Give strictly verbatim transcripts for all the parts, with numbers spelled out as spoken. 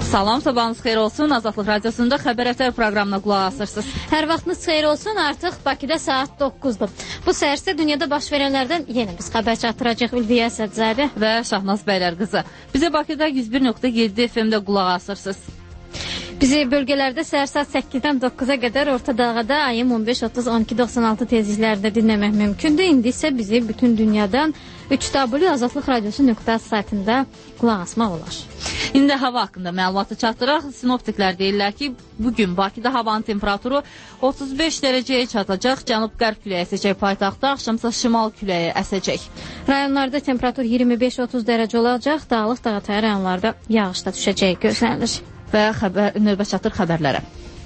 Salam, sabahınız xeyir olsun. Azadlıq Radiosunda Xəbər Ətər proqramına qulaq asırsınız. Hər vaxtınız xeyir olsun. Artıq Bakıda saat doqquzdur. Bu səhərsə dünyada baş verənlərdən yenə biz xəbər çatdıracaq Ülviyə Əsədzadə və Şahnaz Bəylər qızı. Bizə Bakıda yüz bir nöqtə yeddi F M-də qulaq asırsınız. Bizi bölgələrdə səhər saat səkkizdən doqquza qədər Orta Dağda ayım on beş otuz on iki doxsan altı tezliklərində dinləmək mümkündür. İndi isə bizi bütün dünyadan üç w azadlıq radiosu nöqtə saytında qulaq asmaq olar. İndi hava haqqında məlumatı çatdıraq. Sinoptiklər deyirlər ki, bugün Bakıda havanın temperaturu otuz beş dərəcəyə çatacaq. Cənub-qərb küləyi əsəcək paytaxtda, axşamsa şimal küləyi əsəcək. Rayonlarda temperatur iyirmi beş otuz dərəcə olacaq. Dağlıq Dağətəyi rayonlarda yağış da düşəcəyi gözlənilir. Və xəbər, növbə çatır xəbərlərə.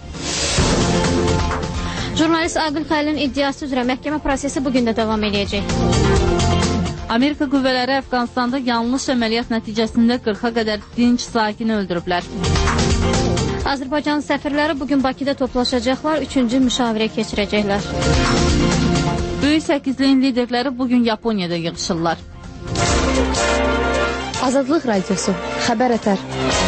Jurnalist Aqil Xəlilin iddiası üzrə məhkəmə prosesi bugün də davam edəcək. Amerika qüvvələri Əfqanistanda yanlış əməliyyat nəticəsində qırxa qədər dinc sakini öldürüblər. Azərbaycan səfirləri bugün Bakıda toplaşacaqlar, üçüncü müşavirə keçirəcəklər. Böyük səkizliyin liderləri bugün Yaponiyada yığışırlar. Azadlıq Radiosu, Xəbər Ətər.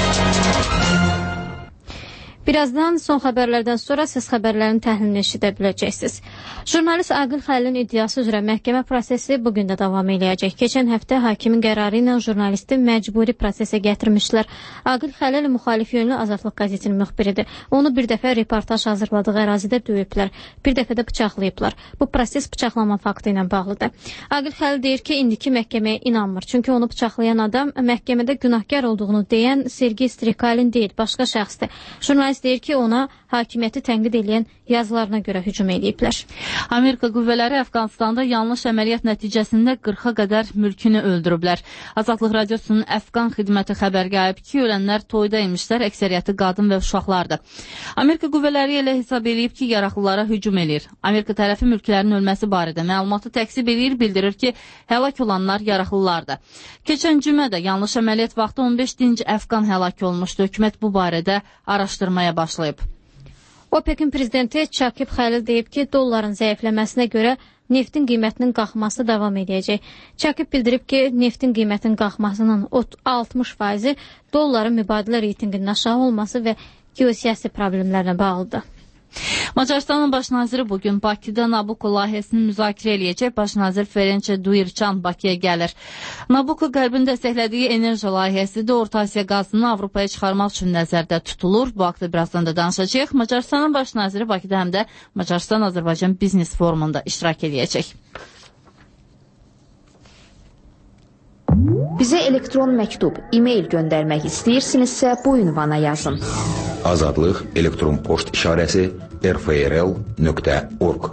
Birazdan son xəbərlərdən sonra siz xəbərlərin təhlilini eşidə biləcəksiniz. Jurnalist Aqil Xəlilin iddiası üzrə məhkəmə prosesi bugün də davam edəcək. Keçən həftə hakimin qərarı ilə jurnalisti məcburi prosesə gətirmişlər. Aqil Xəlil müxalif yönlü Azadlıq qəzetinin müxbiridir. Onu bir dəfə reportaj hazırladığı ərazidə döyüblər, bir dəfə də bıçaqlayıblar. Bu proses bıçaqlama faktı ilə bağlıdır. Aqil Xəlil deyir ki, indiki məhkəməyə inanmır. Çünki onu bıçaqlayan adam məhkəmədə günahkar olduğunu deyən Sergey Strikalin deyil, başqa şəxsdir. Jurnalist deyir ki, ona hakimiyyəti tənqid edən yazılarına görə hücum ediblər. Amerika qüvvələri Əfqanistanda yanlış əməliyyat nəticəsində qırxa qədər mülkünü öldürüblər. Azadlıq Radiosunun Əfqan xidməti xəbər gəlib ki, ölənlər toyda imişlər, əksəriyyəti qadın və uşaqlardır. Amerika qüvvələri elə hesab edib ki, yaraqlılara hücum edir. Amerika tərəfi mülklərin ölməsi barədə məlumatı təksib edir, bildirir ki, həlak olanlar yaraqlılardır. Keçən cümədə yanlış əməliyyat vaxtı on beş dinc Əfqan həlak olmuşdu. Hökumət bu barədə araşdırmaya başlayıb. OPEC-in prezidenti Çakib Xəlil deyib ki, dolların zəifləməsinə görə neftin qiymətinin qalxması davam edəcək. Çakib bildirib ki, neftin qiymətinin qalxmasının altmış faizi dolların mübadilə reytinginin aşağı olması və geosiyasi problemlərlə bağlıdır. Macarıstanın baş naziri bugün Bakıda Nabucco layihəsini müzakirə eləyəcək. Baş nazir Ferenc Duyurcan Bakıya gəlir. Nabucco qərbin dəstəklədiyi enerji layihəsidir. Orta Asiya qazını Avropaya çıxarmaq üçün nəzərdə tutulur. Bu haqda birazdan da danışacağıq. Macarıstanın baş naziri Bakıda həm də Macarıstan-Azərbaycan biznes forumunda iştirak eləyəcək. Bizə elektron məktub, e-mail göndərmək istəyirsinizsə bu ünvana yazın. Azadlıq elektron poçt işarəsi r f r l nöqtə org.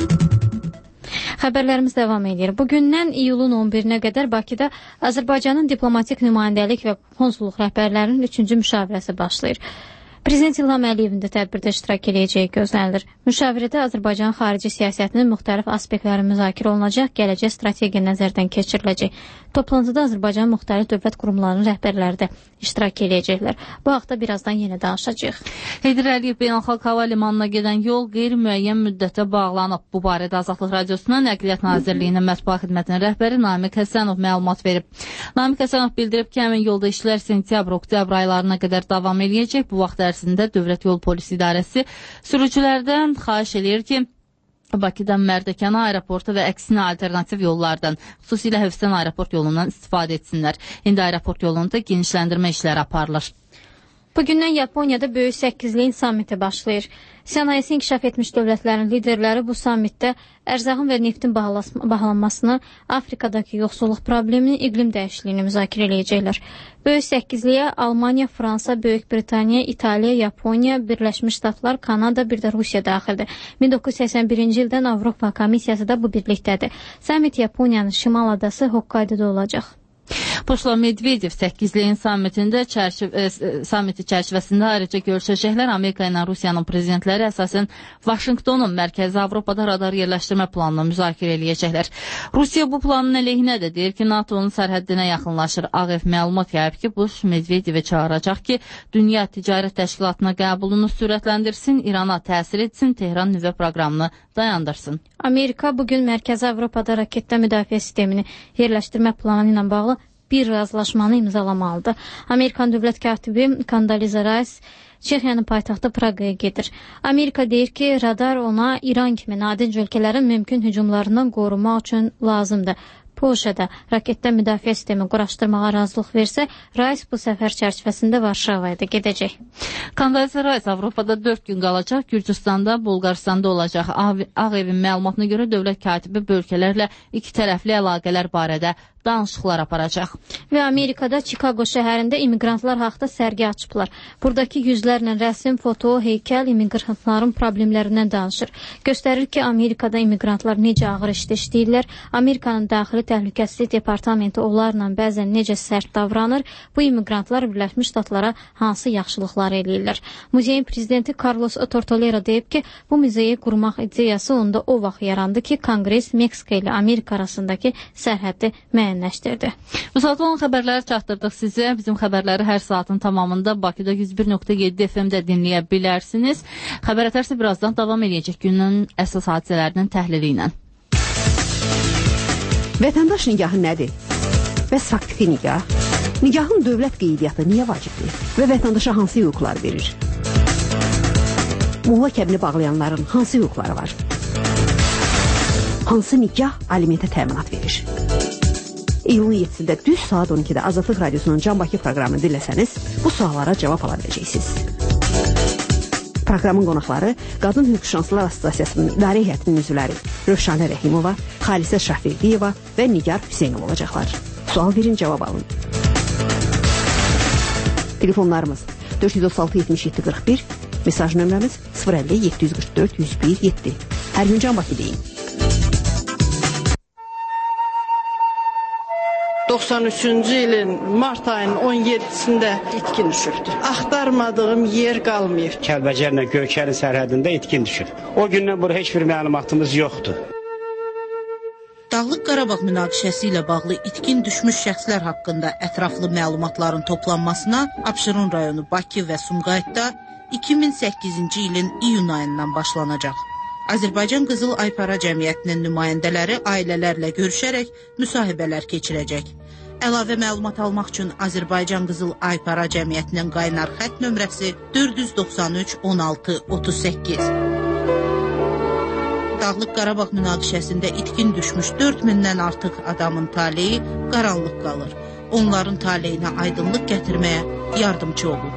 Xəbərlərimiz davam edir. Bugündən iyulun on birinə qədər Bakıda Azərbaycanın diplomatik nümayəndəlik və konsulluq rəhbərlərinin üçüncü müşavirəsi başlayır. Prezident İlham Əliyevin də tədbirdə iştirak edəcəyi gözlənilir. Müşavirədə Azərbaycanın xarici siyasətinin müxtəlif aspektləri müzakirə olunacaq, gələcək strategiya nəzərdən keçiriləcək. Toplantıda Azərbaycanın müxtəlif dövlət qurumlarının rəhbərləri də iştirak edəcəklər. Bu haqda birazdan yenə danışacağıq. Heydər Əliyev Beynəlxalq Hava Limanına gedən yol qeyri-müəyyən müddətə bağlanıb. Bu barədə Azadlıq Radiosuna Nəqliyyat Nazirliyinin mətbuat xidmətinin rəhbəri Namiq Həsənov məlumat verib. Namiq Həsənov bildirib ki, həmin yolda işlər sentyabr-oktyabr aylarına qədər davam edəcək. Bu vaxt ərzində Dövlət Yol Polisi İdarəsi sürücülərdən xahiş eləyir ki, Bakıdan Mərdəkana aeroportu və əksinə alternativ yollardan, xüsusilə Hövsən aeroport yolundan istifadə etsinlər. İndi aeroport yolunda genişləndirmə işləri aparılır. Bugündən Yaponiyada Böyük Səkkizliyin sammiti başlayır. Sənayesi inkişaf etmiş dövlətlərin liderləri bu sammitdə ərzağın və neftin bahalanmasını, Afrikadakı yoxsulluq problemini, iqlim dəyişikliyini müzakirə eləyəcəklər. Böyük Səkkizliyə Almaniya, Fransa, Böyük Britaniya, İtaliya, Yaponiya, Birləşmiş Ştatlar, Kanada, bir də Rusiya daxildir. min doqquz yüz səksən birinci ildən Avropa Komissiyası da bu birlikdədir. Sammit Yaponiyanın şimal adası Hokkaidoda olacaq. Pushla Medvedev səkkizliyin sammitində çərçiv e, sammiti çərçivəsində ayrıca görüşəcəklər. Amerika ilə Rusiyanın prezidentləri əsasən Vaşinqtonun Mərkəzi Avropada radar yerləşdirmə planını müzakirə eləyəcəklər. Rusiya bu planın əleyhinədir, deyir ki, NATO'nun sərhəddinə yaxınlaşır. Ağ Ev məlumat yayıb ki, Bush Medvedevi çağıracaq ki, Dünya Ticarət Təşkilatına qəbulunu sürətləndirsin, İrana təsir etsin, Tehran nüvə proqramını dayandırsın. Amerika bugün Mərkəzi Avropada raketdə müdafiə sistemini yerləşdirmə planı ilə bağlı bir razılaşmanı imzalamalıdır. Amerikan dövlət katibi Condoleezza Rice Çexiyanın paytaxtı Praqaya gedir. Amerika deyir ki, radar ona İran kimi nadinc ölkələrin mümkün hücumlarından qorumaq üçün lazımdır. Polşada raketdən müdafiə sistemi quraşdırmağa razılıq versə, Rice bu səfər çərçivəsində Varşavaya da gedəcək. Condoleezza Rice Avropada dörd gün qalacaq, Gürcüstanda, Bulqaristanda olacaq. Ağ Evin məlumatına görə dövlət katibi bu ölkələrlə iki tərəfli əlaqələr barədə danışıqlar aparacaq. Və Amerikada Chicago şəhərində immigrantlar haqda sərgi açıblar. Buradakı yüzlərlə rəsm, foto, heykəl immigrantların problemlərindən danışır. Göstərir ki, Amerikada immigrantlar necə ağır işdə işləyirlər, Amerikanın daxili təhlükəsizlik departamenti onlarla bəzən necə sərt davranır, bu immigrantlar Birləşmiş Ştatlara hansı yaxşılıqlar eləyirlər. Muzeyin prezidenti Carlos Tortolero deyib ki, bu muzeyi qurmaq ideyası onda o vaxt yarandı ki, Konqres Meksika ilə Amerika arasındakı sərhəddi müəyyənləşdirdi. Bu saat olan xəbərləri çatdırdıq sizə. Bizim xəbərləri hər saatın tamamında Bakıda yüz bir nöqtə yeddi F M-də dinləyə bilərsiniz. Xəbər ətərsə birazdan davam edəcək günün əsas hadisələrinin təhlili ilə. Vətəndaş nigahı nədir? Bəs faktiki nigah? Nigahın dövlət qeydiyyatı niyə vacibdir? Və vətəndaşa hansı hüquqlar verir? Molla kəbini bağlayanların hansı hüquqları var? Hansı nigah alimentə təminat verir? İyulun yeddisində düz saat on ikidə Azadlıq Radyosunun Can Bakı proqramını dinləsəniz, bu suallara cavab ala biləcəksiniz. Proqramın qonaqları Qadın Hüquq Şanslılar Assosiasiyasının İdarə Heyətinin üzvləri Rövşanə Rəhimova, Xalisə Şafirqiyeva və Nigar Hüseynov olacaqlar. Sual verin, cavab alın. Telefonlarımız dörd yüz otuz altı yetmiş yeddi qırx bir, mesaj nömrəmiz sıfır əlli yeddi yüz qırx dörd yüz bir yeddi. Hər gün Can Bakı deyin. doxsan üçüncü ilin mart ayının on yeddisində itkin düşübdür. Axtarmadığım yer qalmayıb. Kəlbəcərlə Göyçərin sərhədində itkin düşüb. O gündən bura heç bir məlumatımız yoxdur. Dağlıq Qarabağ münaqişəsi ilə bağlı itkin düşmüş şəxslər haqqında ətraflı məlumatların toplanmasına Abşeron rayonu Bakı və Sumqayıtda iki min səkkizinci ilin iyun ayından başlanacaq. Azərbaycan Qızıl Aypara Cəmiyyətinin nümayəndələri ailələrlə görüşərək müsahibələr keçirəcək. Əlavə məlumat almaq üçün Azərbaycan Qızıl Aypara Cəmiyyətinin qaynar xətt nömrəsi dörd yüz doxsan üç on altı otuz səkkiz. Dağlıq Qarabağ münaqişəsində itkin düşmüş dörd mindən artıq adamın taleyi qaranlıq qalır. Onların taleyinə aydınlıq gətirməyə yardımcı olun.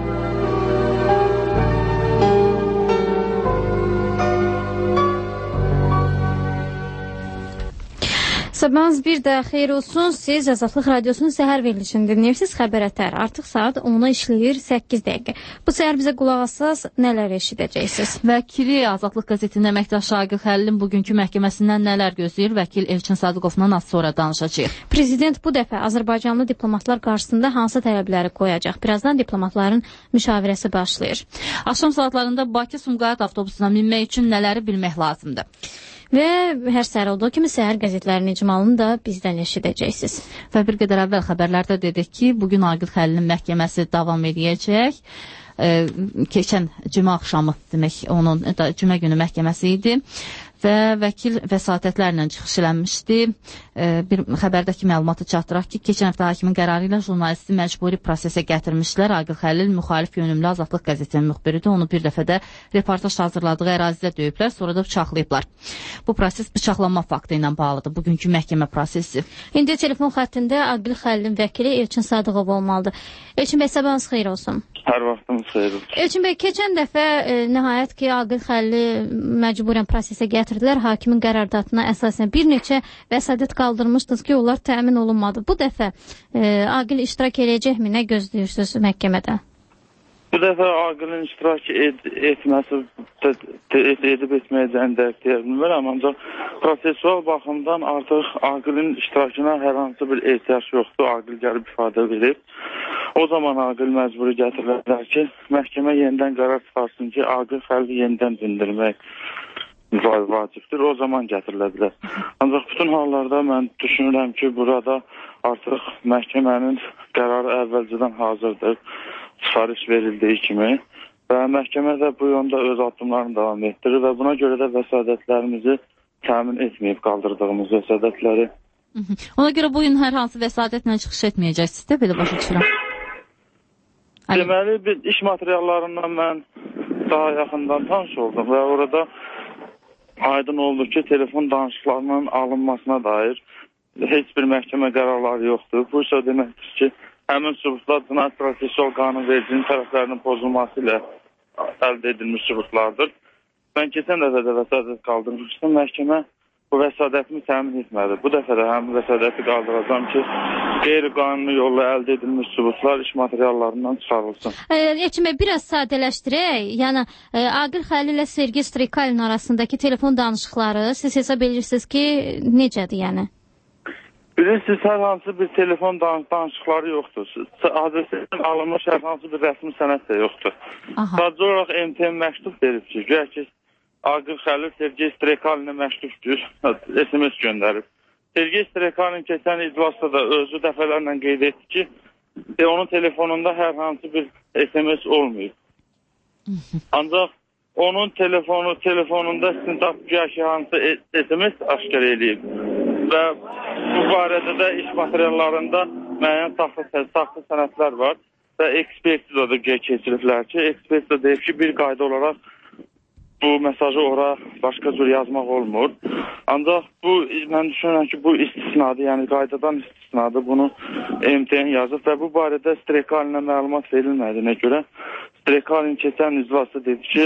Sabahınız bir də xeyir olsun. Siz Azadlıq Radyosunun səhər verilişini dinləyirsiniz. Xəbər ətər. Artıq saat ona işləyir səkkiz dəqiqə. Bu səhər bizə qulaq assaz nələr eşidəcəksiniz? Vəkili Azadlıq qəzetinin əməkdaş Şaqil Xəlilin bugünkü məhkəməsindən nələr gözləyir? Vəkil Elçin Sadıqovla az sonra danışacağıq. Prezident bu dəfə Azərbaycanlı diplomatlar qarşısında hansı tələbləri qoyacaq? Birazdan diplomatların müşavirəsi başlayır. Axşam saatlarında Bakı-Sumqayıt avtobusuna minmək üçün nələri bilmək lazımdır? Və hər səhər olduğu kimi səhər qəzetlərinin icmalını da bizdən eşidəcəksiniz. Və bir qədər əvvəl xəbərlərdə dedik ki, bugün Aqil Xəlilin məhkəməsi davam edəcək. E, keçən cümə axşamı demək onun da, cümə günü məhkəməsi idi. Və vəkil vəsatətlərlə çıxış eləmişdi. E, bir xəbərdəki məlumatı çatdıraq ki, keçən həftə hakimin qərarı ilə jurnalisti məcburi prosesə gətirmişlər. Aqil Xəlil müxalif yönümlü Azadlıq qəzetinin müxbiridir. Onu bir dəfə də reportaj hazırladığı ərazidə döyüblər, sonra da bıçaqlayıblar. Bu proses bıçaqlanma faktı ilə bağlıdır. Bugünkü məhkəmə prosesi. İndi telefon xəttində Aqil Xəlilin vəkili Elçin Sadıqov olmalıdır. Elçin bəy, sabahınız xeyir olsun. Hər vaxtımız xeyir olsun. Elçin bəy, keçən dəfə e, nəhayət ki, Aqil Xəlili məcburən prosesə gətirdilər. Hakimin qərardatına əsasən bir neçə vəsatət qaldırmışdınız ki, onlar təmin olunmadı. Bu dəfə e, Aqil iştirak edəcəkmi? Nə gözləyirsiniz məhkəmədə? Bu dəfə Aqilin iştirak ed etməsi ed edib etməyəcəyini də deyə bilmirəm, ancaq prosesual baxımdan artıq Aqilin iştirakına hər hansı bir ehtiyac yoxdur. Aqil gəlib ifadə verib. O zaman Aqil məcburi gətirirlər ki, məhkəmə yenidən qərar çıxarsın ki, Aqil Xəlili yenidən dindirmək vacibdir, o zaman gətirilə bilər. Ancaq bütün hallarda mən düşünürəm ki, burada artıq məhkəmənin qərarı əvvəlcədən hazırdır, çıxarış verildiyi kimi və məhkəmə də bu yolda öz addımlarını davam etdirir və buna görə də vəsadətlərimizi təmin etməyib qaldırdığımız vəsadətləri Ona görə bu gün hər hansı vəsadətlə çıxış etməyəcəksiniz də, belə başa düşürəm. Deməli, bir iş materiallarından mən daha yaxından tanış oldum və orada aydın oldu ki, telefon danışıqlarının alınmasına dair heç bir məhkəmə qərarları yoxdur. Bu isə deməkdir ki, həmin sübutlar cinayət prosessual qanunvericinin tərəflərinin pozulması ilə əldə edilmiş sübutlardır. Mən keçən dəfə də vəsadət qaldırmışdım. Məhkəmə bu vəsadətimi təmin etmədi. Bu dəfə də həmin vəsadəti qaldıracam ki, qeyri-qanuni yolla əldə edilmiş sübutlar iş materiallarından çıxarılsın. Elçin bəy, biraz sadələşdirək. Yəni, e, Aqil Xəlil ilə Sergey Strikalin arasındakı telefon danışıqları siz hesab edirsiniz ki, necədir yəni? Bilirsiniz, hər hansı bir telefon dan danışıqları yoxdur. Adresindən alınmış hər hansı bir rəsmi sənəd də yoxdur. Sadəcə olaraq M T M məktub verib ki, güya ki, Aqil Xəlil Sergey Strikalinə məktubdur, S M S göndərib. Sergey Strikalin keçən iclasda da özü dəfələrlə qeyd etdi ki, e, onun telefonunda hər hansı bir S M S olmayıb. Ancaq onun telefonu telefonunda istintaq güya ki, hansı S M S aşkar eləyib. Və bu barədə də iş materiallarında müəyyən saxta, saxta sənədlər var və ekspertiza da keçiriblər ki, ekspertiza deyib ki, bir qayda olaraq bu mesajı ora başqa cür yazmaq olmur. Ancaq bu, mən düşünürəm ki, bu istisnadır, yəni qaydadan istisnadır. Bunu M T N yazıb və bu barədə Strikalinə məlumat verilmədiyinə görə Strikalin keçən iclasda dedi ki,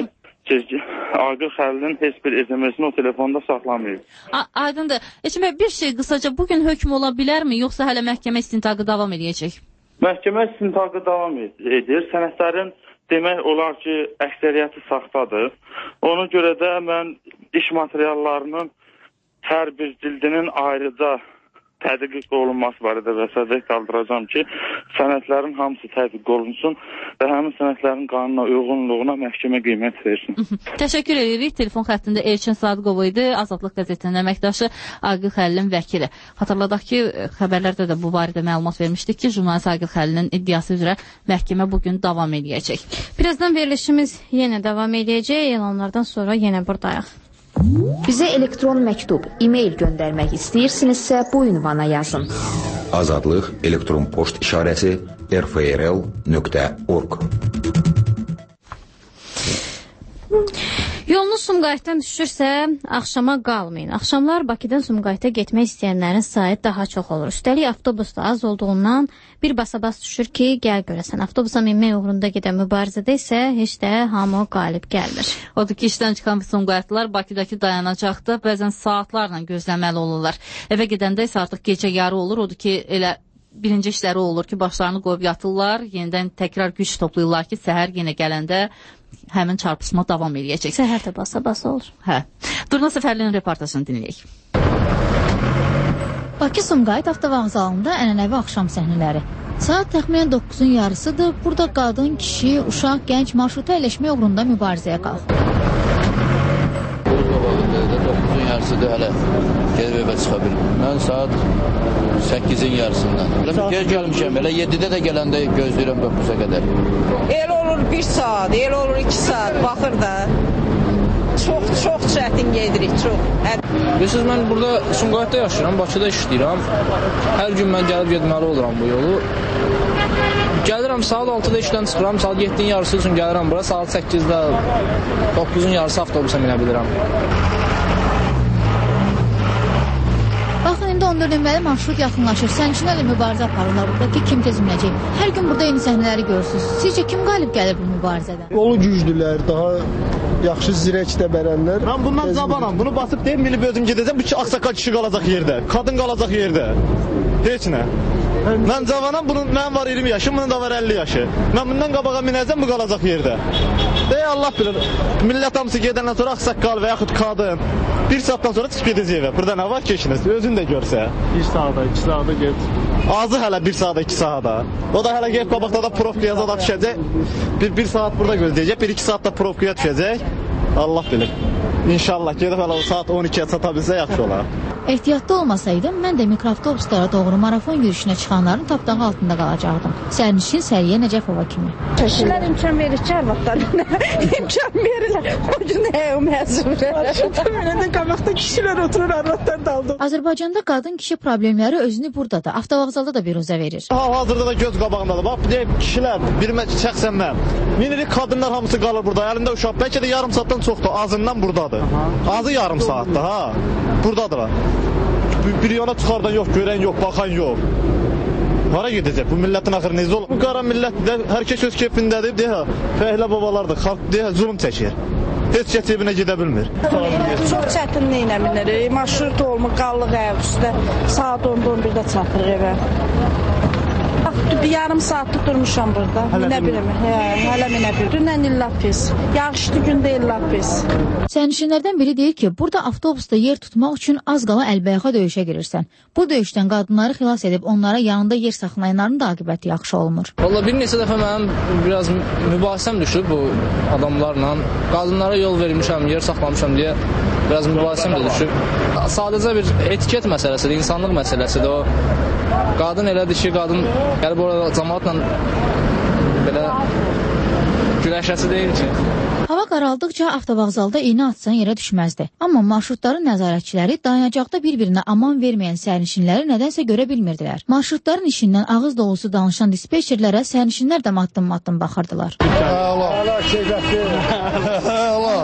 Aqil Xəlilin heç bir S M S-ini o telefonda saxlamayıb. Aydındır. Elçin bəy, bir şey qısaca, bugün hökm ola bilərmi, yoxsa hələ məhkəmə istintaqı davam edəcək? Məhkəmə istintaqı davam edir. Sənədlərin demək olar ki, əksəriyyəti saxtadır. Ona görə də mən iş materiallarının hər bir cildinin ayrıca tədqiq olunması barədə vəsatət qaldıracam ki, sənədlərin hamısı tədqiq olunsun və həmin sənədlərin qanuna uyğunluğuna məhkəmə qiymət versin. Təşəkkür edirik. Telefon xəttində Elçin Sadıqov idi, Azadlıq qəzetinin əməkdaşı, Aqil Xəlilin vəkili. Xatırladaq ki, xəbərlərdə də bu barədə məlumat vermişdik ki, jurnalist Aqil Xəlilin iddiası üzrə məhkəmə bugün davam edəcək. Birazdan verilişimiz yenə davam edəcək, elanlardan sonra yenə buradayıq. Bizə elektron məktub, e-mail göndərmək istəyirsinizsə, bu ünvana yazın. Azadlıq elektron poçt işarəsi r f r l nöqtə org. Yolunuz Sumqayıtdan düşürsə, axşama qalmayın. Axşamlar Bakıdan Sumqayıta getmək istəyənlərin sayı daha çox olur. Üstəlik avtobus da az olduğundan bir basabas düşür ki, gəl görəsən. Avtobusa minmək uğrunda gedən mübarizədə isə heç də hamı qalib gəlmir. Odur ki, işdən çıxan Sumqayıtlılar Bakıdakı dayanacaqda bəzən saatlarla gözləməli olurlar. Evə gedəndə isə artıq gecə yarı olur. Odur ki, elə birinci işləri olur ki, başlarını qoyub yatırlar, yenidən təkrar güc toplayırlar ki, səhər yenə gələndə həmin çarpışma davam edəcək. Səhər də basa-basa olur. Hə. Durna Səfərlinin reportajını dinləyək. Bakı-Sumqayıt avtovağzalında ənənəvi axşam səhnələri. Saat təxminən doqquzun yarısıdır. Burada qadın, kişi, uşaq, gənc marşruta əyləşmək uğrunda mübarizəyə qalxır. doqquzun yarısıdır hələ gedib evə çıxa bilmir. Mən saat səkkizin yarısından. Gec gəlmişəm, elə yeddidə də gələndə gözləyirəm doqquza qədər. El olur bir saat, el olur iki saat, baxır da. Çox, çox çətin gedirik, çox. Bilirsiniz, mən burada Sumqayıtda yaşayıram, Bakıda işləyirəm. Hər gün mən gəlib getməli oluram bu yolu. Gəlirəm, saat altıda işdən çıxıram, saat yeddinin yarısı üçün gəlirəm bura, saat səkkizdə, doqquzun yarısı avtobusa minə bilirəm. Baxın, indi on dörd nömrəli marşrut yaxınlaşır. Sərnişinlərlə mübarizə aparırlar burada ki, kim tez minəcək. Hər gün burada eyni səhnələri görürsünüz. Sizcə kim qalib gəlir bu mübarizədə? Yolu güclülər, daha yaxşı zirəkdə bərənlər. Mən bundan cabanam, bunu basıb deyim, minib özüm gedəcəm, bu ki, ağsaqqal kişi qalacaq yerdə, qadın qalacaq yerdə. Heç nə. Mən cavanam, bunun, mənim var iyirmi yaşım, bunun da var əlli yaşı. Mən bundan qabağa minəcəm, bu qalacaq yerdə. Ey Allah bilir, millət hamısı gedəndən sonra ağsaqqal və yaxud qadın bir saatdan sonra çıxıb gedəcək evə. Burada nə var ki işiniz? Özün də görsə. Bir saata, iki saata get. Azı hələ bir saata, iki saata. O da hələ gəlib qabaqda da profkaya zada düşəcək. Bir, bir saat burada gözləyəcək, bir iki saat da profkaya düşəcək. Allah bilir. İnşallah gedib hələ o saat on ikiyə çata bilsə yaxşı olar. Ehtiyatlı olmasaydım, mən də mikroavtobuslara doğru marafon yürüyüşünə çıxanların tapdağı altında qalacaqdım. Sərnişin Səriyə Nəcəfova kimi. Kişilər imkan verir ki, arvadlarına. İmkan verirlər. O gün nə o məzunlar. Məndən qabaqda kişilər oturur, arvadlar daldı. Azərbaycanda qadın-kişi problemləri özünü burada da, avtovağzalda da biruzə verir. Hal-hazırda da göz qabağındadır. Bax, bir deyib, kişilər, bir şəxsən mən. Minilik qadınlar hamısı qalır burada. Əlində uşaq, bəlkə də yarım saatdan çoxdur. Azından buradadır. Azı yarım saatdır, ha. Buradadır. Bir yana çıxardan yox, görən yox, baxan yox. Hara gedəcək? Bu millətin axırı necə olur? Bu qara millət də hər kəs öz keyfindədir, deyə fəhlə babalardır, xalq deyə zulm çəkir. Heç kəs evinə gedə bilmir. Çox çətinlik ilə binirik. Marşrut olmur, qallıq əv üstə. Saat onda on birdə çatırıq evə. Bir yarım saatlıq durmuşam burada. Minə birim. Hə, hələ minə birim. Dünən illah pis. Yağışlı gündə illah pis. Sərnişinlərdən biri deyir ki, burada avtobusda yer tutmaq üçün az qala əlbəyaxa döyüşə girirsən. Bu döyüşdən qadınları xilas edib onlara yanında yer saxlayanların da aqibəti yaxşı olmur. Valla bir neçə dəfə mənim biraz mübahisəm düşüb bu adamlarla. Qadınlara yol vermişəm, yer saxlamışam deyə biraz mübahisəm də düşüb. Sadəcə bir etiket məsələsidir, insanlıq məsələsidir o. Qadın elədir ki, qadın gəlib orada cəmaatla belə güləşəsi deyil ki. Hava qaraldıqca avtovağzalda iynə atsan yerə düşməzdi. Amma marşrutların nəzarətçiləri dayanacaqda bir-birinə aman verməyən sərnişinləri nədənsə görə bilmirdilər. Marşrutların işindən ağız dolusu danışan dispetçerlərə sərnişinlər də matdım-matdım baxırdılar. Allah, Allah keyfətli. Allah.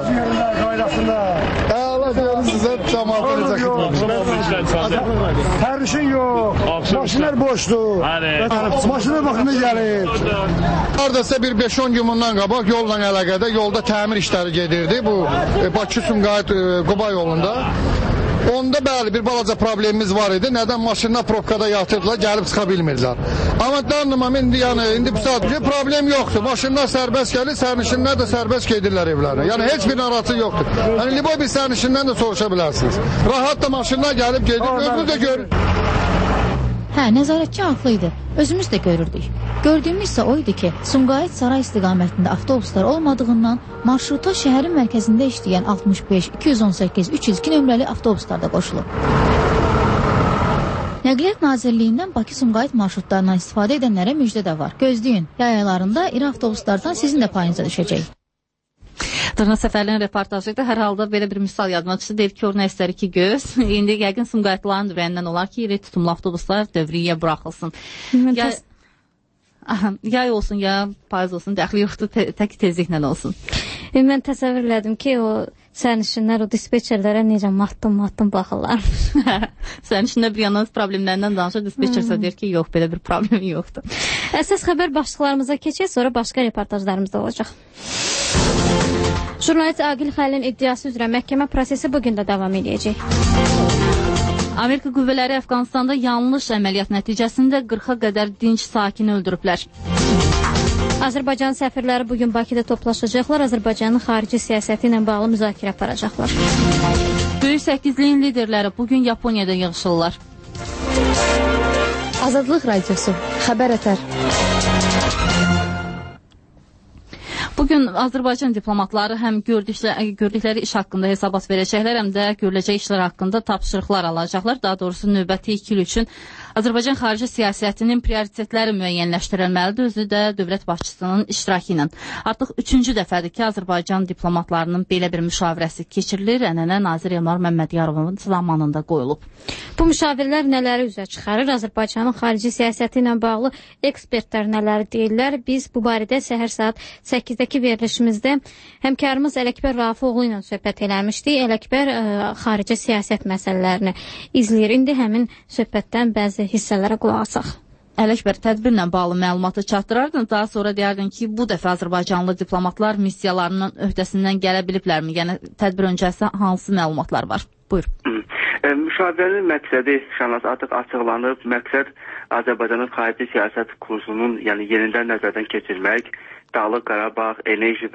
Allah deyəlim sizə cəmaatı necə xidmət. Sərnişin yox, maşinlər boşdur. Maşinlər baxımda gəlir. Haradasa bir beş on gün bundan qabaq yolla əlaqədə yolda təmir işləri gedirdi bu Bakı-Sumqayıt Quba yolunda. Onda bəli bir balaca problemimiz var idi. Nədən maşınlar probkada yatırdılar, gəlib çıxa bilmirdilər. Amma danımam indi yəni indi bu saat problem yoxdur. Maşınlar sərbəst gəlir, sərnişinlər də sərbəst gedirlər evlərinə. Yəni heç bir narahatçı yoxdur. Yəni liboy bir sərnişindən də soruşa bilərsiniz. Rahat da maşınlar gəlib gedir, özünüz də görün. Hə, nəzarətçi haqlı idi. Özümüz də görürdük. Gördüyümüz isə o idi ki, Sumqayıt Saray istiqamətində avtobuslar olmadığından marşruta şəhərin mərkəzində işləyən altmış beş, iki yüz on səkkiz, üç yüz iki nömrəli avtobuslar da qoşulub. Nəqliyyat Nazirliyindən Bakı-Sumqayıt marşrutlarından istifadə edənlərə müjdə də var. Gözləyin, yay aylarında iri avtobuslardan sizin də payınıza düşəcək. Dırna Səfərlinin reportajıydı. Hər halda belə bir misal yadıma düşdü. Deyir ki, orna istərik ki, göz. İndi yəqin Sumqayıtlıların ürəyindən olar ki, iri tutumlu avtobuslar dövriyə buraxılsın. Ya, aha, yay olsun, ya payız olsun, dəxli yoxdur, te tək tezliklə olsun. Mən təsəvvür elədim ki, o sərnişinlər o dispetçerlərə necə matdım-matdım baxırlar. Sərnişinlər bir yandan problemlərindən danışır, dispetçersə deyir ki, yox, belə bir problem yoxdur. Əsas xəbər başlıqlarımıza keçək, sonra başqa reportajlarımız da olacaq. Jurnalist Aqil Xəlilin iddiası üzrə məhkəmə prosesi bugün də davam edəcək. Amerika qüvvələri Əfqanistanda yanlış əməliyyat nəticəsində qırxa qədər dinc sakini öldürüblər. Azərbaycan səfirləri bugün Bakıda toplaşacaqlar, Azərbaycanın xarici siyasəti ilə bağlı müzakirə aparacaqlar. Böyük səkizliyin liderləri bugün Yaponiyada yığışırlar. Azadlıq Radiosu, Xəbər Ətər. Bugün Azərbaycan diplomatları həm gördükləri iş haqqında hesabat verəcəklər, həm də görüləcək işlər haqqında tapşırıqlar alacaqlar. Daha doğrusu növbəti iki il üçün Azərbaycan xarici siyasətinin prioritetləri müəyyənləşdirilməlidir, özü də dövlət başçısının iştirakı ilə. Artıq üçüncü dəfədir ki, Azərbaycan diplomatlarının belə bir müşavirəsi keçirilir, ənənə Nazir Elmar Məmmədyarovun zamanında qoyulub. Bu müşavirlər nələri üzə çıxarır? Azərbaycanın xarici siyasəti ilə bağlı ekspertlər nələri deyirlər? Biz bu barədə səhər saat səkizdəki verilişimizdə həmkarımız Ələkbər Rafifoğlu ilə söhbət eləmişdik. Ələkbər ə, xarici siyasət məsələlərini izləyir. İndi həmin söhbətdən bəzi hissələrə qulaq asaq. Ələkbər, tədbirlə bağlı məlumatı çatdırardın, daha sonra deyərdin ki, bu dəfə Azərbaycanlı diplomatlar missiyalarının öhdəsindən gələ biliblərmi? Yəni, tədbir öncəsi hansı məlumatlar var? Buyur. Müşavirənin məqsədi şanlas artıq açıqlanıb. Məqsəd Azərbaycanın xarici siyasət kursunun yəni yenidən nəzərdən keçirmək, Dağlıq Qarabağ, enerji və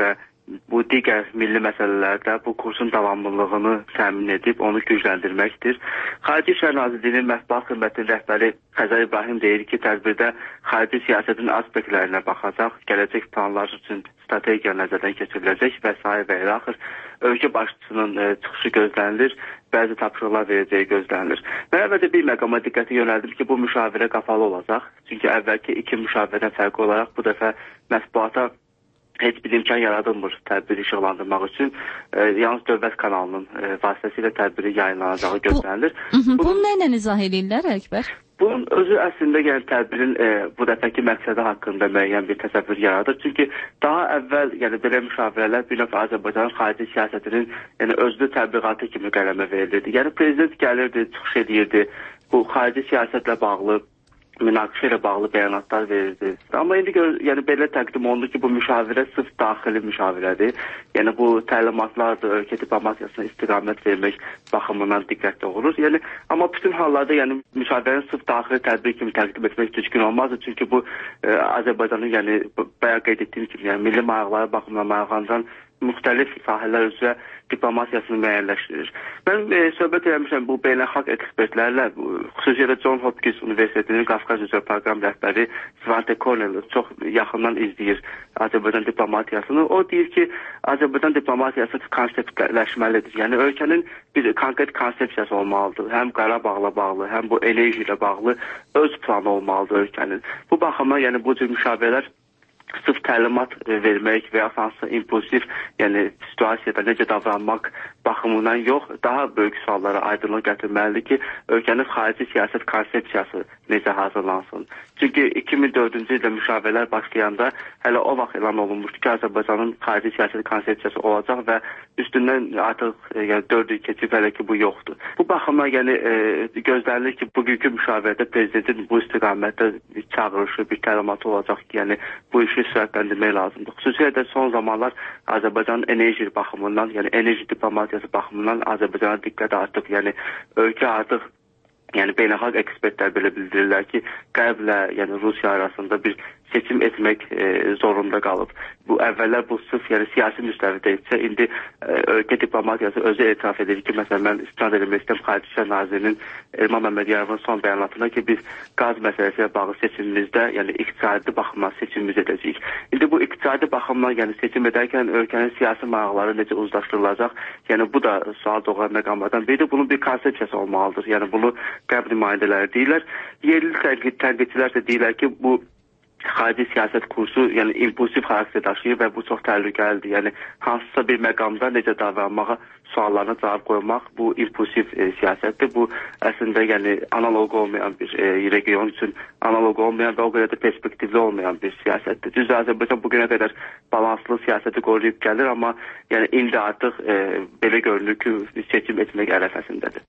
bu digər milli məsələlərdə bu kursun davamlılığını təmin edib, onu gücləndirməkdir. Xarici İşlər Nazirliyinin Mətbuat Xidmətinin rəhbəri Xəzər İbrahim deyir ki, tədbirdə xarici siyasətin aspektlərinə baxacaq, gələcək planlar üçün strategiya nəzərdən keçiriləcək və s. və ilə axır. Ölkə başçısının e, çıxışı gözlənilir, bəzi tapşırıqlar verəcəyi gözlənilir. Mən əvvəlcə bir məqama diqqəti yönəldim ki, bu müşavirə qapalı olacaq. Çünki əvvəlki iki müşavirədən fərqli olaraq bu dəfə mətbuata heç bir imkan yaradılmır tədbiri işıqlandırmaq üçün. E, yalnız dövlət kanalının e, vasitəsilə tədbiri yayınlanacağı gözlənilir. Bu, Bunu, bunu nə ilə izah edirlər, Əkbər? Bunun özü əslində yəni tədbirin e, bu dəfəki məqsədi haqqında müəyyən bir təsəvvür yaradır. Çünki daha əvvəl yəni belə müşavirələr bir növ Azərbaycanın xarici siyasətinin yəni özlü təbliğatı kimi qələmə verilirdi. Yəni prezident gəlirdi, çıxış edirdi, bu xarici siyasətlə bağlı münaqişə ilə bağlı bəyanatlar verirdi. Amma indi gör, yəni belə təqdim olundu ki, bu müşavirə sırf daxili müşavirədir. Yəni bu təlimatlardır, ölkə diplomatiyasına istiqamət vermək baxımından diqqətli olur. Yəni amma bütün hallarda yəni müşavirəni sırf daxili tədbir kimi təqdim etmək düzgün olmazdı. Çünki bu e, Azərbaycanın yəni bayaq qeyd etdiyim kimi yəni milli maraqları baxımından maraqlandıran müxtəlif sahələr üzrə diplomatiyasını müəyyənləşdirir. Mən e, söhbət eləmişəm bu beynəlxalq ekspertlərlə, bu, xüsusilə John Hopkins Universitetinin Qafqaz üzrə proqram rəhbəri Svante Cornell çox yaxından izləyir Azərbaycan diplomatiyasını. O deyir ki, Azərbaycan diplomatiyası konseptləşməlidir. Yəni ölkənin bir konkret konsepsiyası olmalıdır. Həm Qarabağla bağlı, həm bu enerji ilə bağlı öz planı olmalıdır ölkənin. Bu baxımdan yəni bu cür müşavirələr sırf təlimat vermək və ya hansısa impulsiv, yəni situasiyada necə davranmaq baxımından yox, daha böyük suallara aydınlıq gətirməlidir ki, ölkənin xarici siyasət konsepsiyası necə hazırlansın. Çünki iki min dördüncü ildə müşavirələr başlayanda hələ o vaxt elan olunmuşdu ki, Azərbaycanın xarici siyasət konsepsiyası olacaq və üstündən artıq yəni dörd il keçib hələ ki bu yoxdur. Bu baxımdan yəni e, gözlənilir ki, bugünkü müşavirədə prezidentin bu istiqamətdə bir çağırışı, bir təlimatı olacaq ki, yəni bu işi sürətləndirmək lazımdır. Xüsusilə də son zamanlar Azərbaycanın enerji baxımından, yəni enerji diplomatiyası baxımından Azərbaycana diqqət artıq, yəni ölkə artıq yəni beynəlxalq ekspertlər belə bildirirlər ki, Qərblə, yəni Rusiya arasında bir seçim etmək e, zorunda qalıb. Bu əvvəllər bu sırf yəni siyasi müstəvidə etsə, indi e, ölkə diplomatiyası özü etiraf edir ki, məsələn mən istinad etmək istəyirəm Xarici İşlər Nazirinin Elman Məmmədiyevin son bəyanatına ki, biz qaz məsələsi ilə bağlı seçimimizdə, yəni iqtisadi baxımdan seçimimiz edəcəyik. İndi bu iqtisadi baxımdan yəni seçim edərkən ölkənin siyasi maraqları necə uzlaşdırılacaq? Yəni bu da sual doğuran məqamlardan biridir. Bunun bir konsepsiyası olmalıdır. Yəni bunu Qərb nümayəndələri deyirlər. Yerli tənqidçilər də deyirlər ki, bu xarici siyasət kursu yəni impulsiv xarakter daşıyır və bu çox təhlükəlidir. Yəni hansısa bir məqamda necə davranmağa suallarına cavab qoymaq bu impulsiv e, siyasətdir. Bu əslində yəni analoq olmayan bir e, region üçün analoq olmayan və o qədər də perspektivli olmayan bir siyasətdir. Düzdür, Azərbaycan bugünə qədər balanslı siyasəti qoruyub gəlir, amma yəni indi artıq e, belə görünür ki, seçim etmək ərəfəsindədir.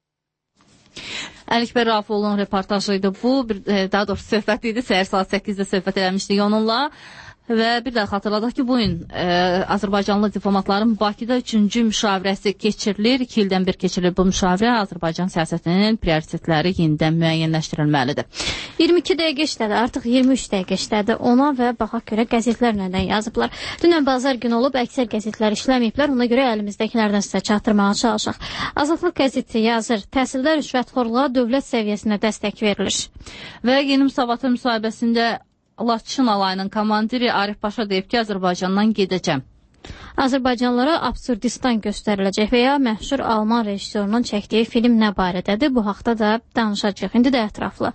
Ələkbər Rafiqulun reportajıydı bu, bir, daha doğrusu söhbət idi, səhər saat səkkizdə söhbət eləmişdik onunla. Və bir də xatırladaq ki, bu gün e, Azərbaycanlı diplomatların Bakıda üçüncü müşavirəsi keçirilir. İki ildən bir keçirilir bu müşavirə. Azərbaycan siyasətinin prioritetləri yenidən müəyyənləşdirilməlidir. iyirmi iki dəqiqə işlədi, artıq iyirmi üç dəqiqə işlədi. Ona və baxaq görə qəzetlər nədən yazıblar. Dünən bazar günü olub, əksər qəzetlər işləməyiblər. Ona görə əlimizdəkilərdən sizə çatdırmağa çalışaq. Azadlıq qəzeti yazır, təhsildə rüşvətxorluğa dövlət səviyyəsində dəstək verilir. Və Yeni Müsavatı müsahibəsində Laçın alayının komandiri Arif Paşa deyib ki, Azərbaycandan gedəcəm. Azərbaycanlılara absurdistan göstəriləcək və ya məşhur Alman rejissorunun çəkdiyi film nə barədədir? Bu haqda da danışacaq. İndi də ətraflı.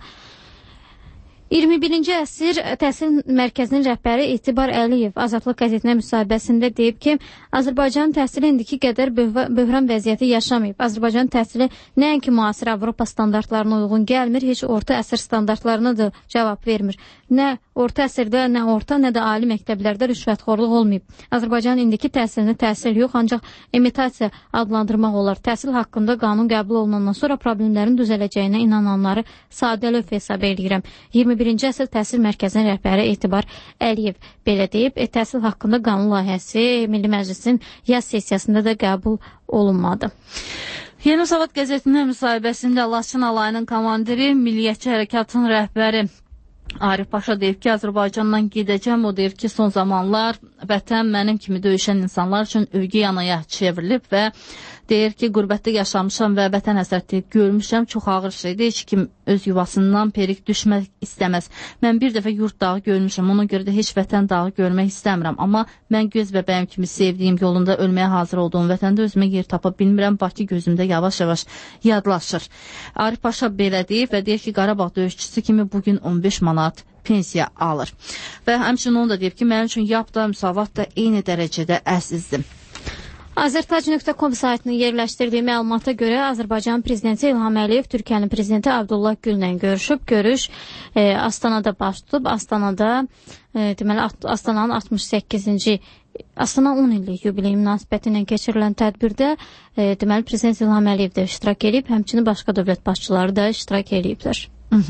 iyirmi birinci əsr təhsil mərkəzinin rəhbəri Etibar Əliyev Azadlıq qəzetinə müsahibəsində deyib ki, Azərbaycanın təhsili indiki qədər böhran vəziyyəti yaşamayıb. Azərbaycan təhsili nəinki müasir Avropa standartlarına uyğun gəlmir, heç orta əsr standartlarına da cavab vermir. Nə orta əsrdə, nə orta, nə də ali məktəblərdə rüşvətxorluq olmayıb. Azərbaycan indiki təhsilini təhsil yox, ancaq imitasiya adlandırmaq olar. Təhsil haqqında qanun qəbul olunandan sonra problemlərin düzələcəyinə inananları sadəlöv hesab edirəm. iyirmi birinci əsr təhsil mərkəzinin rəhbəri Etibar Əliyev belə deyib. E, təhsil haqqında qanun layihəsi Milli Məclisin yaz sessiyasında da qəbul olunmadı. Yeni Müsavat qəzetinin müsahibəsində Laçın alayının komandiri, Milliyyətçi Hərəkatın rəhbəri Arif Paşa deyib ki, Azərbaycandan gedəcəm. O deyir ki, son zamanlar vətən mənim kimi döyüşən insanlar üçün övgü yanaya çevrilib və deyir ki, qürbətdə yaşamışam və vətən həsrəti görmüşəm. Çox ağır şeydir. Heç kim öz yuvasından perik düşmək istəməz. Mən bir dəfə yurt dağı görmüşəm. Ona görə də heç vətən dağı görmək istəmirəm. Amma mən göz bəbəyim kimi sevdiyim, yolunda ölməyə hazır olduğum vətəndə özümə yer tapa bilmirəm. Bakı gözümdə yavaş-yavaş yadlaşır. Arif Paşa belə deyib və deyir ki, Qarabağ döyüşçüsü kimi bugün on beş manat pensiya alır. Və həmçinin onu da deyib ki, mənim üçün yap da, müsavat da eyni dərəcədə əzizdir. Azərtac nöqtə com saytının yerləşdirdiyi məlumata görə Azərbaycan prezidenti İlham Əliyev Türkiyənin prezidenti Abdullah Güllə görüşüb. Görüş e, Astanada baş tutub. Astanada e, deməli Astananın altmış səkkizinci Astana on illik yubiley münasibəti ilə keçirilən tədbirdə e, deməli prezident İlham Əliyev də iştirak edib, həmçinin başqa dövlət başçıları da iştirak ediblər.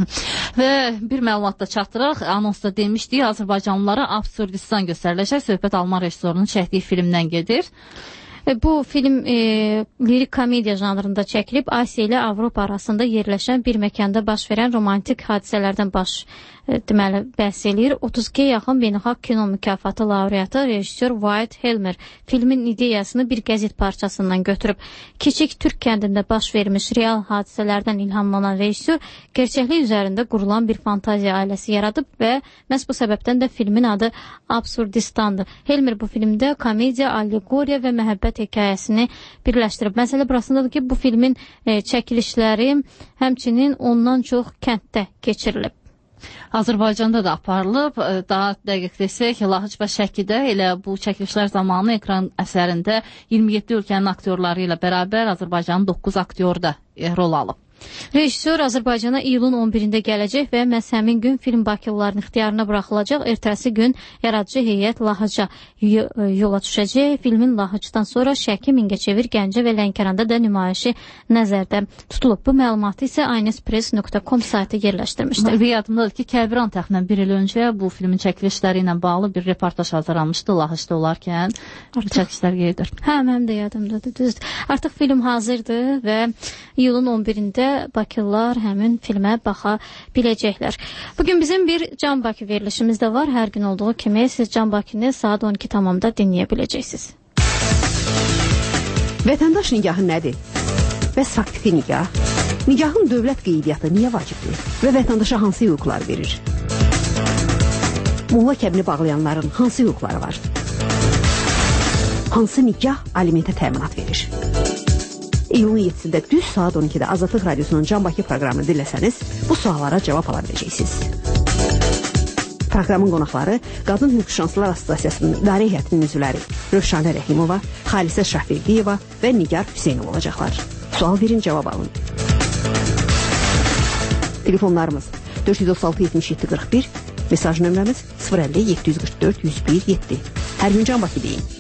Və bir məlumatda çatdıraq, anonsda demişdik, Azərbaycanlılara Absurdistan göstəriləcək. Söhbət Alman rejissorunun çəkdiyi filmdən gedir. Bu film e, lirik komediya janrında çəkilib, Asiya ilə Avropa arasında yerləşən bir məkanda baş verən romantik hadisələrdən baş e, deməli bəhs eləyir. otuz ikiyə yaxın beynəlxalq kino mükafatı laureatı rejissor Wyatt Helmer filmin ideyasını bir qəzet parçasından götürüb. Kiçik Türk kəndində baş vermiş real hadisələrdən ilhamlanan rejissor gerçəklik üzərində qurulan bir fantaziya ailəsi yaradıb və məhz bu səbəbdən də filmin adı Absurdistandır. Helmer bu filmdə komediya, allegoriya və məhəbbət hekayəsini birləşdirib. Məsələ burasındadır ki, bu filmin e, çəkilişləri həmçinin ondan çox kənddə keçirilib. Azərbaycanda da aparılıb. Daha dəqiq desək, Lahıc və Şəkidə elə bu çəkilişlər zamanı ekran əsərində iyirmi yeddi ölkənin aktyorları ilə bərabər Azərbaycanın doqquz aktyoru da rol alıb. Rejissor Azərbaycana iyulun on birində gələcək və məhz həmin gün film bakılıların ixtiyarına buraxılacaq. Ertəsi gün yaradıcı heyət Lahıca yola düşəcək. Filmin Lahıcdan sonra Şəki, Mingəçevir, Gəncə və Lənkəranda da nümayişi nəzərdə tutulub. Bu məlumatı isə aynespress nöqtə com saytı yerləşdirmişdir. Bir yadımdadır ki, Kəbiran təxminən bir il öncə bu filmin çəkilişləri ilə bağlı bir reportaj hazırlanmışdı Lahıcda olarkən. Çəkilişlər gedir. Hə, mənim də yadımdadır, düzdür. Artıq film hazırdır və iyulun on birində Bakılılar həmin filmə baxa biləcəklər. Bugün bizim bir Can Bakı verilişimiz də var. Hər gün olduğu kimi siz Can Bakını saat on iki tamamda dinləyə biləcəksiniz. Vətəndaş nigahı nədir? Bəs faktiki nigah? Nigahın dövlət qeydiyyatı niyə vacibdir? Və vətəndaşa hansı hüquqlar verir? Molla kəbini bağlayanların hansı hüquqları var? Hansı nigah alimentə təminat verir? İyulun yeddisində düz saat on ikidə Azadlıq Radyosunun Can Bakı proqramını dinləsəniz, bu suallara cavab ala biləcəksiniz. Proqramın qonaqları Qadın Hüquq Şanslılar Assosiasiyasının İdarə Heyətinin üzvləri Rövşanə Rəhimova, Xalisə Şafirliyeva və Nigar Hüseynov olacaqlar. Sual verin, cavab alın. Telefonlarımız dörd yüz otuz altı yetmiş yeddi qırx bir, mesaj nömrəmiz sıfır əlli yeddi yüz qırx dörd yüz bir yeddi. Hər gün Can Bakı deyin.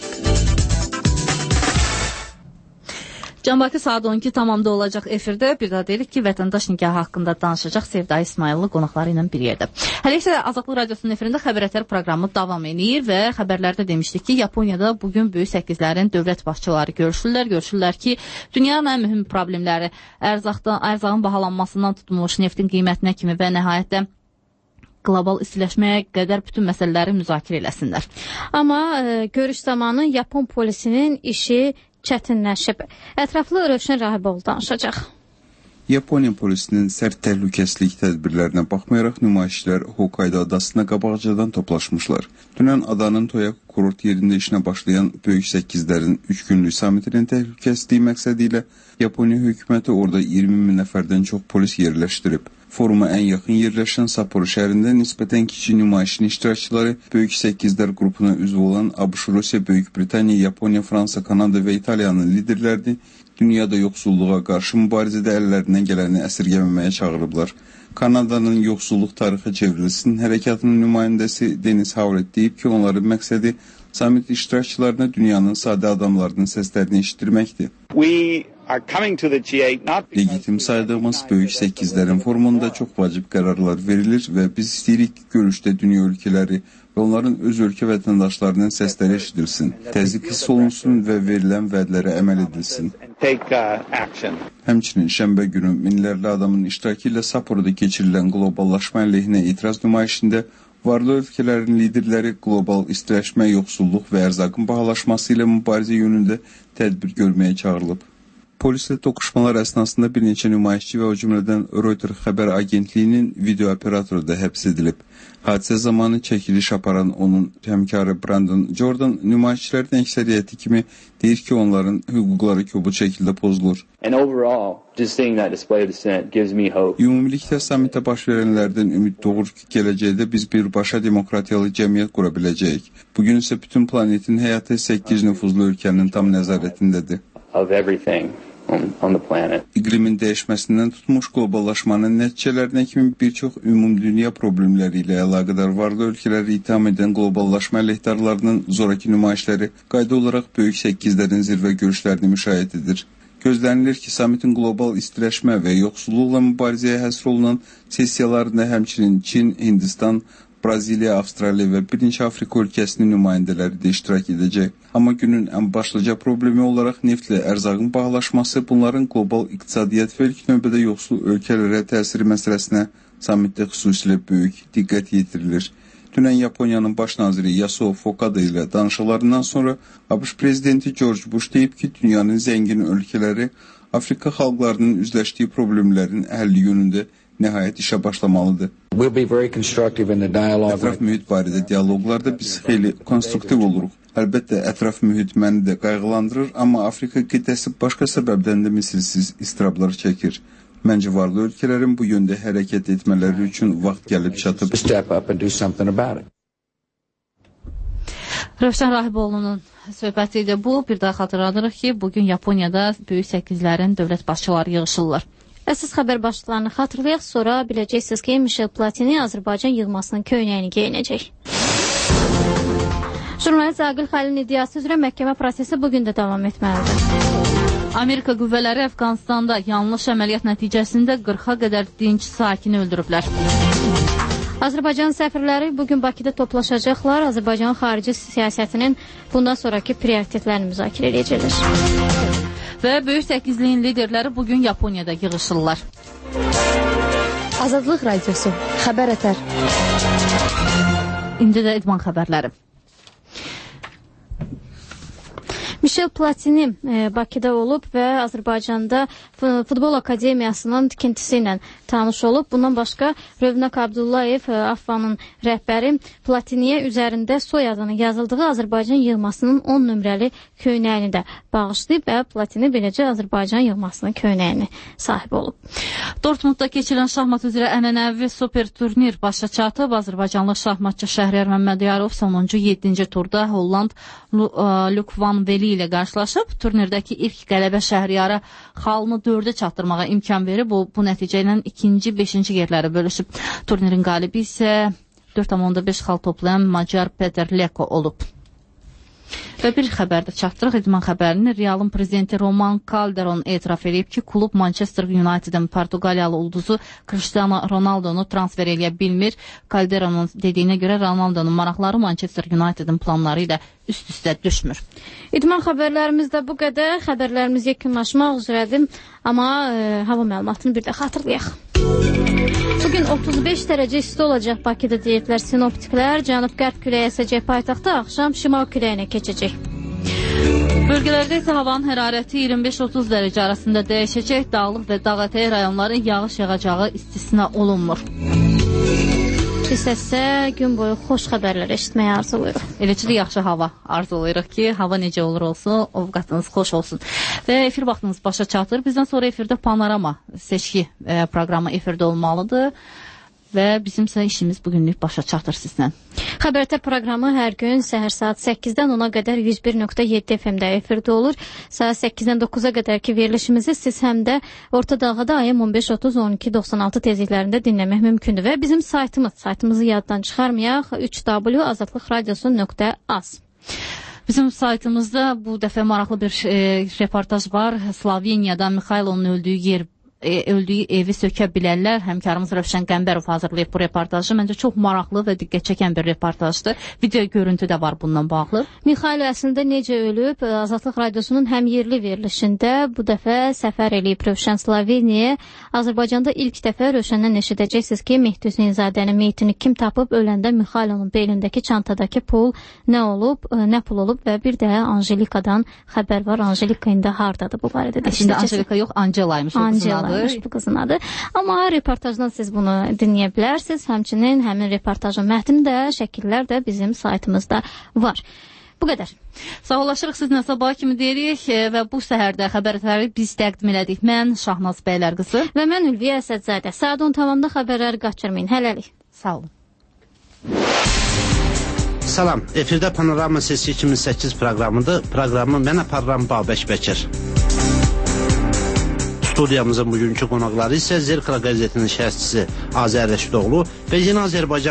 Can Bakı saat on iki tamamda olacaq efirdə. Bir daha deyirik ki, vətəndaş nigahı haqqında danışacaq Sevda İsmailli qonaqları ilə bir yerdə. Hələ isə Azadlıq Radyosunun efirində Xəbər programı davam edir və xəbərlərdə demişdik ki, Yaponiyada bugün böyük səkizlərin dövlət başçıları görüşürlər. Görüşürlər ki, dünyanın ən mühüm problemləri ərzaqdan, ərzağın bahalanmasından tutulmuş neftin qiymətinə kimi və nəhayətdə qlobal istiləşməyə qədər bütün məsələləri müzakirə eləsinlər. Amma e, görüş zamanı Yapon polisinin işi çətinləşib. Ətraflı Rövşən Rahiboğlu danışacaq. Yaponiya polisinin sərt təhlükəsizlik tədbirlərinə baxmayaraq nümayişçilər Hokkaido adasına qabaqcadan toplaşmışlar. Dünən adanın Toyaku kurort yerində işinə başlayan böyük səkizlərin üç günlük samitinin təhlükəsizliyi məqsədi ilə Yaponiya hökuməti orada iyirmi min nəfərdən çox polis yerləşdirib. Foruma ən yaxın yerləşən Sapporo şəhərində nisbətən kiçik nümayişin iştirakçıları Böyük səkizlər qrupuna üzv olan ABŞ, Rusiya, Böyük Britaniya, Yaponiya, Fransa, Kanada və İtaliyanın liderlərini dünyada yoxsulluğa qarşı mübarizədə əllərindən gələni əsirgəməməyə çağırıblar. Kanadanın yoxsulluq tarixi çevrilsin hərəkatının nümayəndəsi Denis Howlett deyib ki, onların məqsədi samit iştirakçılarına dünyanın sadə adamlarının səslərini eşitdirməkdir. We Legitim saydığımız Böyük səkizlərin formunda çox vacib qərarlar verilir və biz istəyirik ki, görüşdə dünya ölkələri və onların öz ölkə vətəndaşlarının səsləri eşidilsin, təzyiq hiss olunsun və verilən vədlərə əməl edilsin. Həmçinin şənbə günü minlərlə adamın iştirakı ilə Sapporoda keçirilən qloballaşma əleyhinə etiraz nümayişində varlı ölkələrin liderləri qlobal istiləşmə, yoxsulluq və ərzaqın bahalaşması ilə mübarizə yönündə tədbir görməyə çağırılıb. Polislə toqquşmalar əsnasında bir neçə nümayişçi və o cümlədən Reuters xəbər agentliyinin video operatoru da həbs edilib. Hadisə zamanı çəkiliş aparan onun həmkarı Brandon Jordan nümayişçilərin əksəriyyəti kimi deyir ki, onların hüquqları kobud şəkildə pozulur. Ümumilikdə samitə baş verənlərdən ümid doğur ki, gələcəkdə biz birbaşa demokratiyalı cəmiyyət qura biləcəyik. Bugün isə bütün planetin həyatı səkkiz nüfuzlu ölkənin tam nəzarətindədir. Of everything on, on the planet. İqlimin dəyişməsindən tutmuş qloballaşmanın nəticələrinə kimi bir çox ümumdünya problemləri ilə əlaqədar varlı ölkələri itham edən qloballaşma əleyhdarlarının zoraki nümayişləri qayda olaraq Böyük səkizlərin zirvə görüşlərini müşahidə edir. Gözlənilir ki, samitin qlobal istiləşmə və yoxsulluqla mübarizəyə həsr olunan sessiyalarında həmçinin Çin, Hindistan, Braziliya, Avstraliya və bir neçə Afrika ölkəsinin nümayəndələri də iştirak edəcək. Amma günün ən başlıca problemi olaraq neftlə ərzağın bahalaşması bunların qlobal iqtisadiyyat və ilk növbədə yoxsul ölkələrə təsiri məsələsinə samitdə xüsusilə böyük diqqət yetirilir. Dünən Yaponiyanın baş naziri Yasuo Fukada ilə danışıqlarından sonra ABŞ prezidenti George Bush deyib ki, dünyanın zəngin ölkələri Afrika xalqlarının üzləşdiyi problemlərin həlli yönündə nəhayət işə başlamalıdır. We'll be very constructive in the dialogue. Ətraf mühit barədə dialoqlarda biz xeyli konstruktiv oluruq. Əlbəttə, ətraf mühit məni də qayğılandırır, amma Afrika qitəsi başqa səbəbdən də misilsiz istirablar çəkir. Məncə varlı ölkələrin bu yöndə hərəkət etmələri üçün vaxt gəlib çatıb. Step up and do something about it. Rövşən Rahiboğlu'nun söhbəti idi bu. Bir daha xatırladırıq ki, bugün Yaponiyada Böyük səkizlərin dövlət başçıları yığışırlar. Siz xəbər başlıqlarını xatırlayaq, sonra biləcəksiniz ki, Michel Platini Azərbaycan yığmasının köynəyini geyinəcək. Jurnalist Aqil Xəlilin iddiası üzrə məhkəmə prosesi bugün də davam etməlidir. Amerika qüvvələri Əfqanistanda yanlış əməliyyat nəticəsində qırxa qədər dinc sakini öldürüblər. Azərbaycan səfirləri bugün Bakıda toplaşacaqlar. Azərbaycanın xarici siyasətinin bundan sonraki prioritetlərini müzakirə edəcəklər. Və Böyük səkizliyin liderləri bugün Yaponiyada yığışırlar. Azadlıq Radiosu, Xəbər Ətər. İndi də idman xəbərləri. Michel Platini e, Bakıda olub və Azərbaycanda Futbol Akademiyasının tikintisi ilə tanış olub. Bundan başqa Rövnaq Abdullayev, e, AFFA'nın rəhbəri, Platiniyə üzərində soyadının yazıldığı Azərbaycan yığmasının on nömrəli köynəyini də bağışlayıb və Platini beləcə Azərbaycan yığmasının köynəyini sahib olub. Dortmundda keçirilən şahmat üzrə ənənəvi super turnir başa çatıb. Azərbaycanlı şahmatçı Şəhriyar Məmmədiyarov sonuncu yeddinci turda Holland Luc van Veli ilə qarşılaşıb. Turnirdəki ilk qələbə Şəhriyara xalını dördə çatdırmağa imkan verib. Bu, bu nəticə ilə ikinci, beşinci yerləri bölüşüb. Turnirin qalibi isə dörd tam onda beş xal toplayan Macar Peter Leko olub. Və bir xəbər də çatdırıq idman xəbərini. Realın prezidenti Roman Calderon etiraf edib ki, klub Manchester United'ın Portuqaliyalı ulduzu Cristiano Ronaldo'nu transfer edə bilmir. Calderon'un dediyinə görə Ronaldo'nun maraqları Manchester United'ın planları ilə üst-üstə düşmür. İdman xəbərlərimiz də bu qədər. Xəbərlərimiz yekunlaşmaq üzrədir. Amma e, hava məlumatını bir də xatırlayaq. Bugün otuz beş dərəcə isti olacaq Bakıda deyiblər sinoptiklər. Cənub-qərb küləyi əsəcək paytaxtda, axşam şimal küləyinə keçəcək. Bölgələrdə isə havanın hərarəti iyirmi beş otuz dərəcə arasında dəyişəcək. Dağlıq və dağətəyi rayonların yağış yağacağı istisna olunmur. Biz isə gün boyu xoş xəbərlər eşitməyə arzulayırıq. Eləcə də yaxşı hava arzulayırıq ki, hava necə olur olsun, ovqatınız xoş olsun. Və efir vaxtınız başa çatır. Bizdən sonra efirdə Panorama seçki e, proqramı efirdə olmalıdır. Və bizim isə işimiz bugünlük başa çatır sizlə. Xəbərtə proqramı hər gün səhər saat səkkizdən ona qədər yüz bir nöqtə yeddi F M-də efirdə olur. Saat səkkizdən doqquza qədərki verilişimizi siz həm də Orta Dalğada A M on beş otuz on iki doxsan altı tezliklərində dinləmək mümkündür. Və bizim saytımız, saytımızı yaddan çıxarmayaq, üç w azadlıq radiosu nöqtə az. Bizim saytımızda bu dəfə maraqlı bir e, reportaj var. Sloveniyada Mixailonun öldüyü yer E, öldüyü evi sökə bilərlər. Həmkarımız Rövşən Qəmbərov hazırlayıb bu reportajı. Məncə çox maraqlı və diqqət çəkən bir reportajdır. Video görüntü də var bununla bağlı. Mixail əslində necə ölüb? Azadlıq Radiosunun həm yerli verilişində bu dəfə səfər eləyib Rövşən Sloveniyaya. Azərbaycanda ilk dəfə Rövşəndən eşidəcəksiniz ki, Mehdi Hüseynzadənin meyitini kim tapıb? Öləndə Mixailonun belindəki çantadakı pul nə olub, nə pul olub və bir də Anjelikadan xəbər var. Anjelika indi hardadır bu barədə də işləyəcəksiniz. Anjelika yox, Angelaymış o qızın adı. Bu qızın adı. Amma reportajdan siz bunu dinləyə bilərsiniz. Həmçinin həmin reportajın mətni də, şəkillər də bizim saytımızda var. Bu qədər. Sağollaşırıq sizlə sabah kimi deyirik və bu səhərdə xəbərləri biz təqdim elədik. Mən Şahnaz Bəylər qızı və mən Ülviyə Əsədzadə. Saat on tamamda xəbərləri qaçırmayın. Hələlik. Sağ olun. Salam, efirdə Panorama Sesi iki min səkkiz proqramıdır. Proqramı mən aparıram Babək Bəkir. Studiyamızın bugünkü qonaqları isə Zirkla qəzetinin şərhçisi Azər Rəşidoğlu və Yeni Azərbaycan